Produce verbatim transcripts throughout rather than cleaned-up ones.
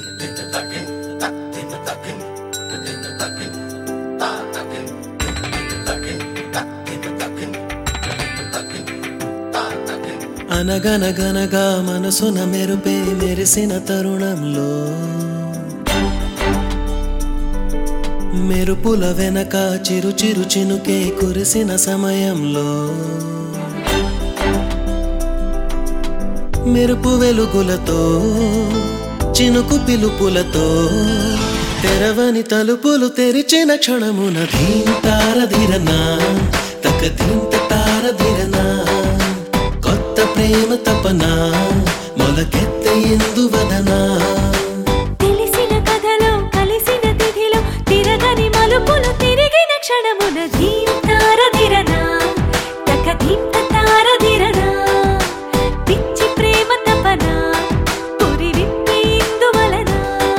అనగనగనగా మనసున మెరుపే మెరిసిన తరుణంలో మెరుపుల వెనక చిరు చిరు చినుకే కురిసిన సమయంలో మెరుపు వెలుగులతో చినుకు పిలుపులతో తెరవని తలుపులు తెరిచిన క్షణమున ధీంతారధిరనా తక ధీంత తారధిరనా కొత్త ప్రేమ తపన మొలకెత్తే ఎందువదనా తెలిసిన కథలో కలిసిన తిథిలో తిరగని మలుపులు తిరిగిన క్షణమున ధీంతారధిరనా తక ధీంత తారధిరనా పిచ్చి ప్రేమ తపన పురి విప్పి ఇందువలనా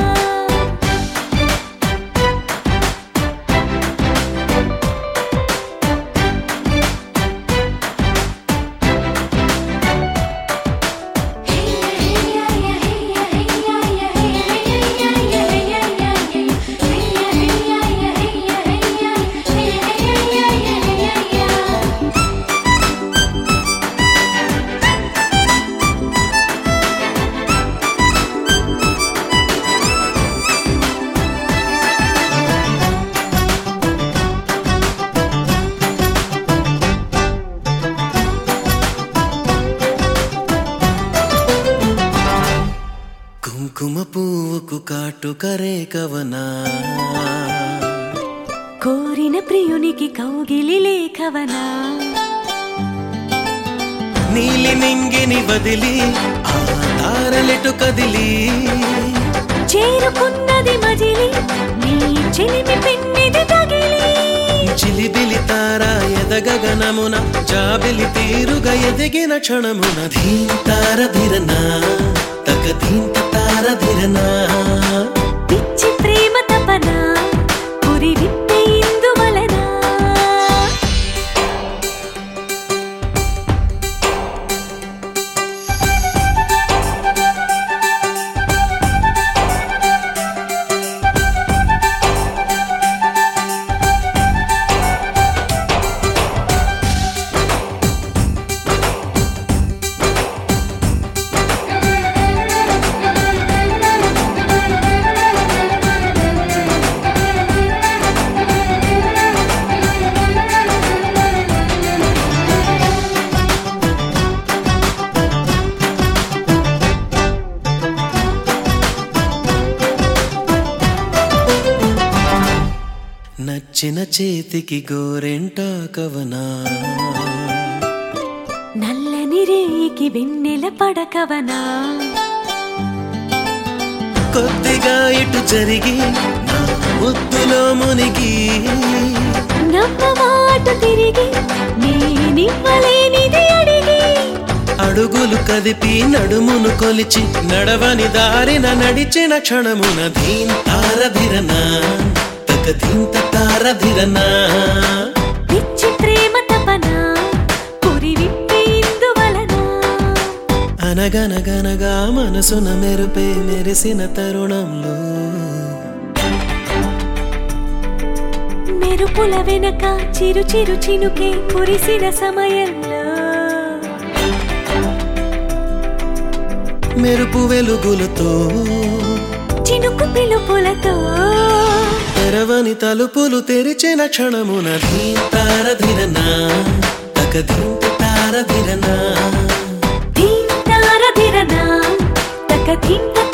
కుంకుమ పువ్వుకు కాటుకరే కవనా కోరిన ప్రియునికి కౌగిలి లేఖవనా నీలి నింగిని వదిలి ఆ తారలెటు కదిలి చేరుకున్నది మజిలి నీ చెలిమి పెన్నిది తగిలి చిలిబిలి తారా ఎదగగనమున జాబిలి తీరుగా ఎదిగిన క్షణమున ధీంతారధిరనా తక ధీంత తారధిరనా పిచ్చి ప్రేమ తపన పురి విప్పి ఇందువలనా నచ్చిన చేతికి గోరెంట కవనా నల్లని రేయికి వెన్నెల పడకవనా కొద్దిగా ఇటు జరిగి నా ముద్దులో మునిగి నమ్మమాట తిరిగి నేనివ్వలేనిది అడిగి అడుగులు కదిపి నడుమును కొలిచి నడవని దారిన నడిచిన క్షణమున ధీంతారధిరనా తక ధీంత తారధిరనా పిచ్చి ప్రేమ తపన పురి విప్పి ఇందువలనా అనగనగనగా మనసున మెరుపే మెరిసిన తరుణంలో మెరుపుల వెనక చిరు చిరు చినుకే కురిసిన సమయంలో మెరుపు వెలుగులతో చినుకు పిలుపులతో తెరవని తలుపులు తెరిచిన క్షణమున ధీంతారధిరనా తక ధీంత తారధిరనా ధీంతారధిరనా తక ధీంత